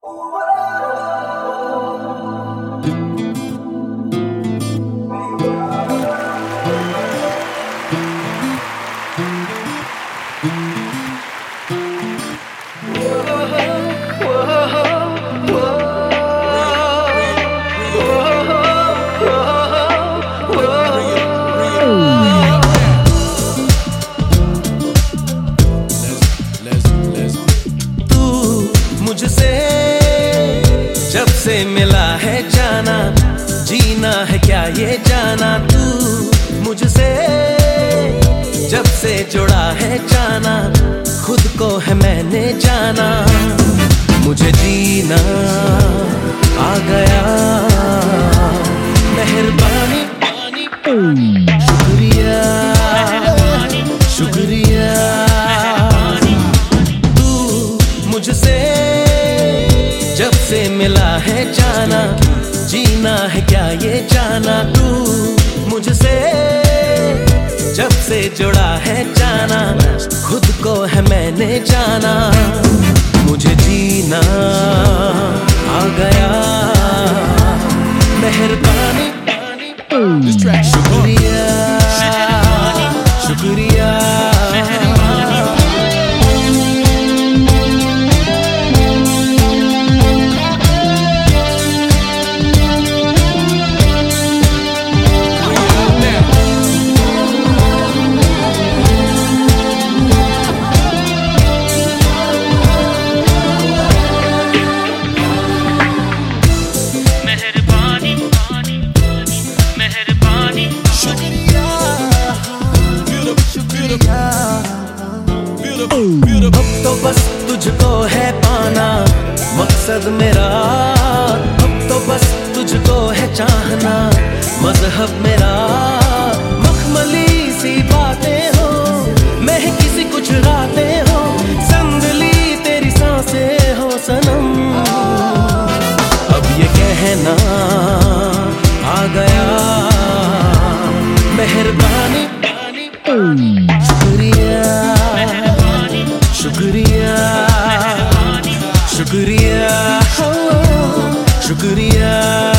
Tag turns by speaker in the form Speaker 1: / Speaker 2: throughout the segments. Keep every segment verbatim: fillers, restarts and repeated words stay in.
Speaker 1: मुझसे जब से मिला है जाना, जीना है क्या ये जाना। तू मुझसे जब से जुड़ा है जाना, खुद को है मैंने जाना। मुझे जीना आ गया, मेहरबानी शुक्रिया शुक्रिया। तू मुझसे जब से मिला है जाना, जीना है क्या ये जाना। तू मुझसे जब से जुड़ा है जाना, खुद को है मैंने जाना। मुझे जीना आ गया, मेहरबानी शुक्रिया शुक्रिया। अब तो बस तुझको है पाना मकसद मेरा, अब तो बस तुझको है चाहना मजहब मेरा। मखमली सी बातें हो, महकी सी कुछ रातें हो, संदली तेरी सांसें हो सनम। अब ये कहना आ गया, मेहरबानी शुक्रिया शुक्रिया शुक्रिया शुक्रिया।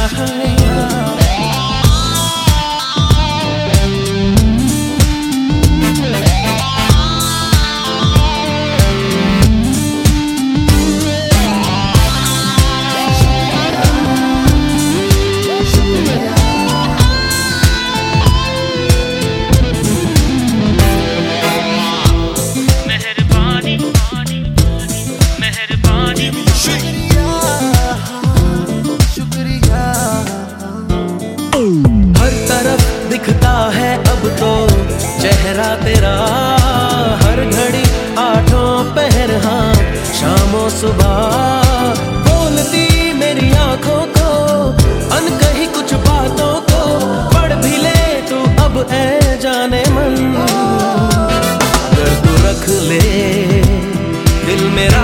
Speaker 1: दिखता है अब तो चेहरा तेरा, हर घड़ी आठों पहर हाँ शामों सुबह। बोलती मेरी आंखों को अनकही कुछ बातों को, पढ़ भी ले तू अब ऐ जाने मन। अगर तू रख ले दिल मेरा,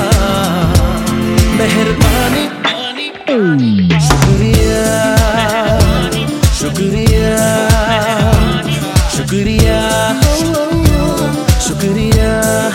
Speaker 1: मेहरबानी शुक्रिया शुक्रिया शुक्रिया शुक्रिया।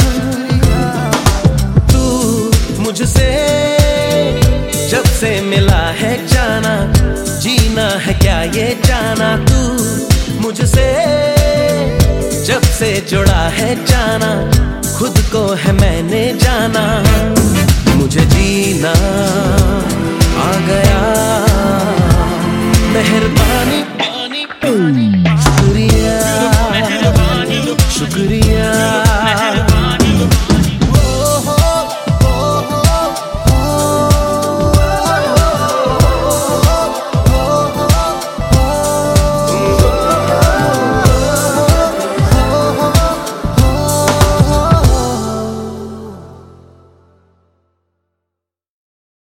Speaker 1: तू मुझसे जब से मिला है जाना, जीना है क्या ये जाना। तू मुझसे जब से जुड़ा है जाना, खुद को है मैंने जाना। मुझे जीना